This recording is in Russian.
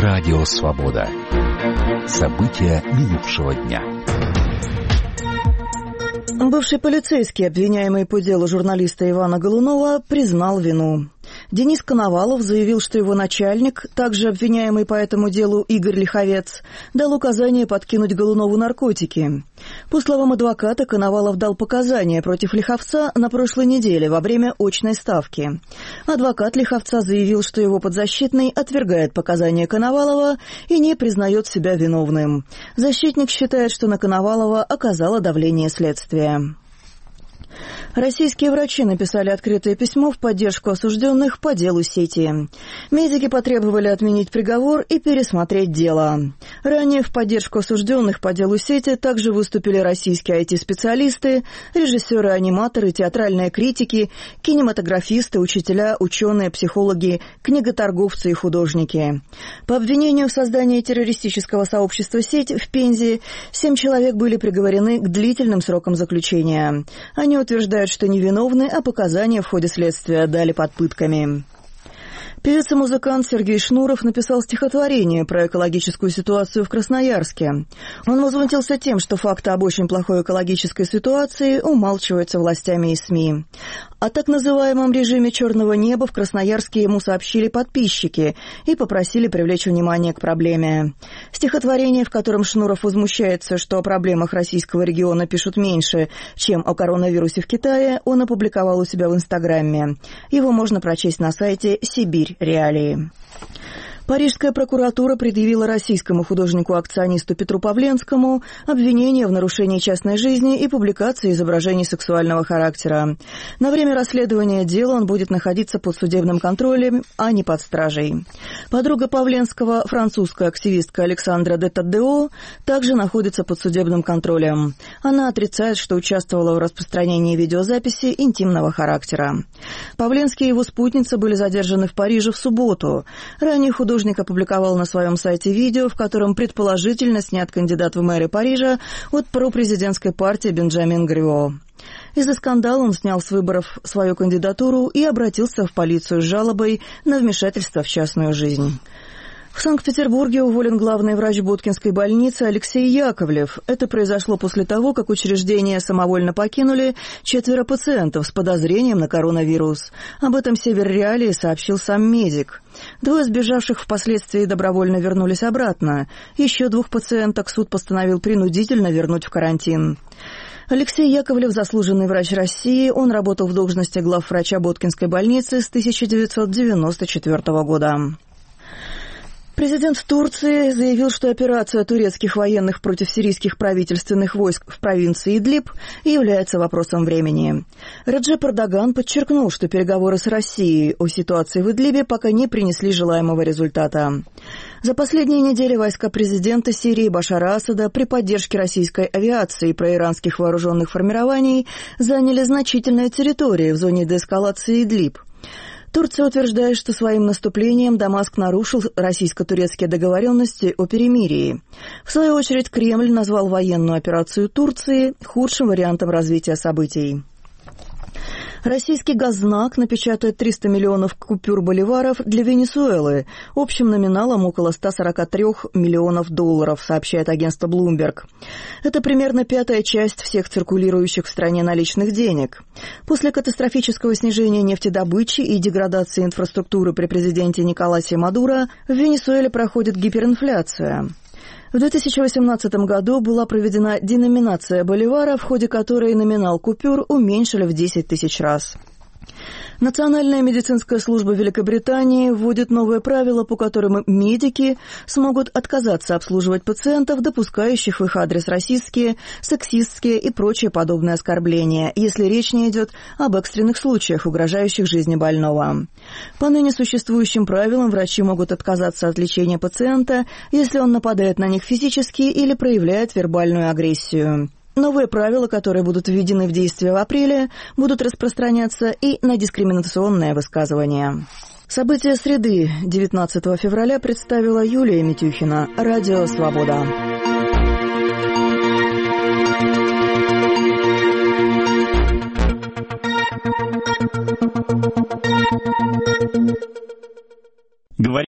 Радио «Свобода». События минувшего дня. Бывший полицейский, обвиняемый по делу журналиста Ивана Голунова, признал вину. Денис Коновалов заявил, что его начальник, также обвиняемый по этому делу Игорь Лиховец, дал указание подкинуть Голунову наркотики. По словам адвоката, Коновалов дал показания против Лиховца на прошлой неделе во время очной ставки. Адвокат Лиховца заявил, что его подзащитный отвергает показания Коновалова и не признает себя виновным. Защитник считает, что на Коновалова оказало давление следствия. Российские врачи написали открытое письмо в поддержку осужденных по делу сети. Медики потребовали отменить приговор и пересмотреть дело. Ранее в поддержку осужденных по делу сети также выступили российские IT-специалисты, режиссеры, аниматоры, театральные критики, кинематографисты, учителя, ученые, психологи, книготорговцы и художники. По обвинению в создании террористического сообщества «Сеть» в Пензе 7 человек были приговорены к длительным срокам заключения. Они утверждают, что невиновны, а показания в ходе следствия дали под пытками. Певец и музыкант Сергей Шнуров написал стихотворение про экологическую ситуацию в Красноярске. Он возмутился тем, что факты об очень плохой экологической ситуации умалчиваются властями и СМИ. О так называемом режиме черного неба в Красноярске ему сообщили подписчики и попросили привлечь внимание к проблеме. Стихотворение, в котором Шнуров возмущается, что о проблемах российского региона пишут меньше, чем о коронавирусе в Китае, он опубликовал у себя в Инстаграме. Его можно прочесть на сайте «Сибирь. Реалии». Парижская прокуратура предъявила российскому художнику-акционисту Петру Павленскому обвинение в нарушении частной жизни и публикации изображений сексуального характера. На время расследования дела он будет находиться под судебным контролем, а не под стражей. Подруга Павленского, французская активистка Александра де Таддео, также находится под судебным контролем. Она отрицает, что участвовала в распространении видеозаписи интимного характера. Павленский и его спутница были задержаны в Париже в субботу. Ранее художник опубликовал на своем сайте видео, в котором предположительно снят кандидат в мэры Парижа от пропрезидентской партии Бенджамин Грио. Из-за скандала он снял с выборов свою кандидатуру и обратился в полицию с жалобой на вмешательство в частную жизнь. В Санкт-Петербурге уволен главный врач Боткинской больницы Алексей Яковлев. Это произошло после того, как учреждение самовольно покинули 4 пациентов с подозрением на коронавирус. Об этом «Север Реалии» сообщил сам медик. 2 сбежавших впоследствии добровольно вернулись обратно. Еще 2 пациенток суд постановил принудительно вернуть в карантин. Алексей Яковлев – заслуженный врач России. Он работал в должности главврача Боткинской больницы с 1994 года. Президент Турции заявил, что операция турецких военных против сирийских правительственных войск в провинции Идлиб является вопросом времени. Реджеп Эрдоган подчеркнул, что переговоры с Россией о ситуации в Идлибе пока не принесли желаемого результата. За последние недели войска президента Сирии Башара Асада при поддержке российской авиации и проиранских вооруженных формирований заняли значительные территории в зоне деэскалации Идлиб. Турция утверждает, что своим наступлением Дамаск нарушил российско-турецкие договоренности о перемирии. В свою очередь, Кремль назвал военную операцию Турции худшим вариантом развития событий. Российский Гознак напечатает 300 миллионов купюр боливаров для Венесуэлы, общим номиналом около 143 миллионов долларов, сообщает агентство Bloomberg. Это примерно 1/5 часть всех циркулирующих в стране наличных денег. После катастрофического снижения нефтедобычи и деградации инфраструктуры при президенте Николасе Мадуро в Венесуэле проходит гиперинфляция. В 2018 году была проведена деноминация боливара, в ходе которой номинал купюр уменьшили в 10 тысяч раз. Национальная медицинская служба Великобритании вводит новые правила, по которым медики смогут отказаться обслуживать пациентов, допускающих в их адрес расистские, сексистские и прочие подобные оскорбления, если речь не идет об экстренных случаях, угрожающих жизни больного. По ныне существующим правилам врачи могут отказаться от лечения пациента, если он нападает на них физически или проявляет вербальную агрессию. Новые правила, которые будут введены в действие в апреле, будут распространяться и на дискриминационные высказывания. События среды 19 февраля представила Юлия Митюхина. Радио «Свобода».